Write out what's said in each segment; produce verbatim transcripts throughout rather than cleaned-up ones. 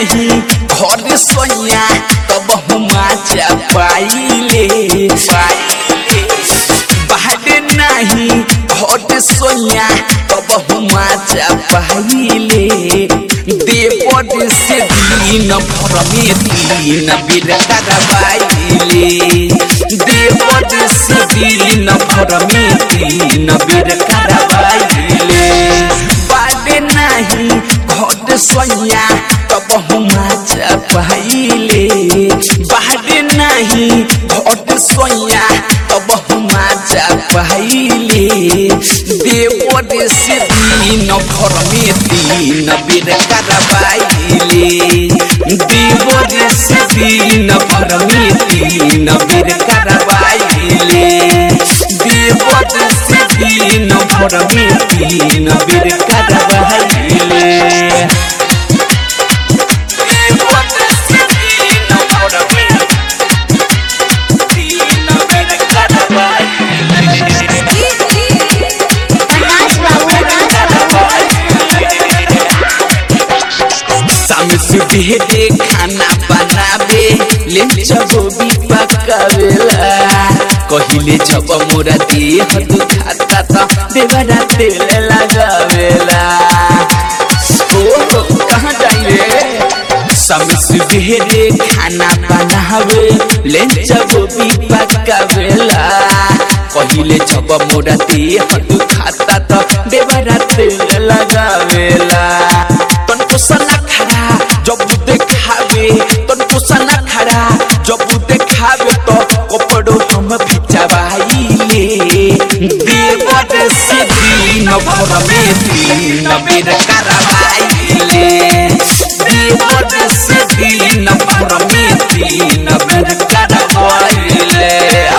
नहीं घर सोया तब हम पाइले बाहर नहीं घर सोया तब हम पाइले देवर से दिन भर में तीन बेर करवाइले देवर से दिन भर में तीन बेर करवाइले बाहर नहीं घर सोया तब हम पाइले बाहर नहीं घर सोया तब हम पाइले देवर से दिन भर में तीन बेर करवाइले देवर से दिन भर में तीन बेर करवाइले देवर से दिन भर में तीन बेर करवाइले सुबह खाना बनावे ले जब भी पकावेला कहिले जब मोरा देह दुखाता त देवरा तेल लगावेला ओ कहां जाइए सब सुबह खाना बनावे ले जब भी पकावेला कहिले जब मोरा देह दुखाता त देवरा तेल लगावेला तनको सना खड़ा जब देखावे तनको सना खड़ा जब देखावे तो कपड़ो हम भिजवाइले देवर से दिन भर में तीन बेर करवाइले देवर से दिन भर में तीन बेर करवाइले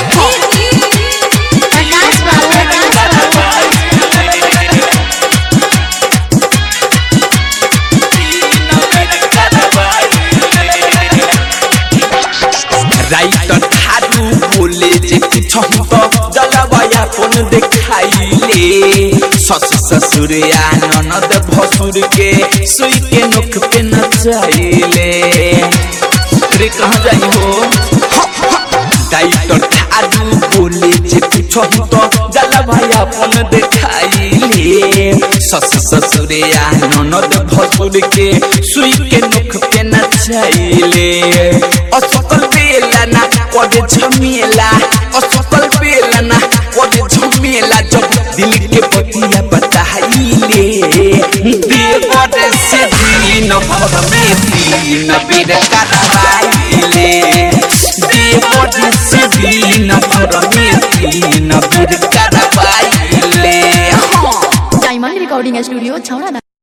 राइटर थारू बोले जे कुछ तो जलवाया कोन देखाइले सस ससुर या ननद भसुर के सुई के नख पे नचाइले रे कहां जाई हो राइटर थारू बोले जे कुछ तो जलवाया कोन देखाइले सस ससुर या ननद भसुर के सुई के नख पे नचाइले असकल बेला ना कोडे झमेला असकल बेला ना कोडे झमेला जब दिल के बतिया बताइले देवर से दिन भर में तीन बेर करवाइले देवर से दिन भर में तीन बेर करवाइले डायमंड रिकॉर्डिंग स्टूडियो छौड़ा।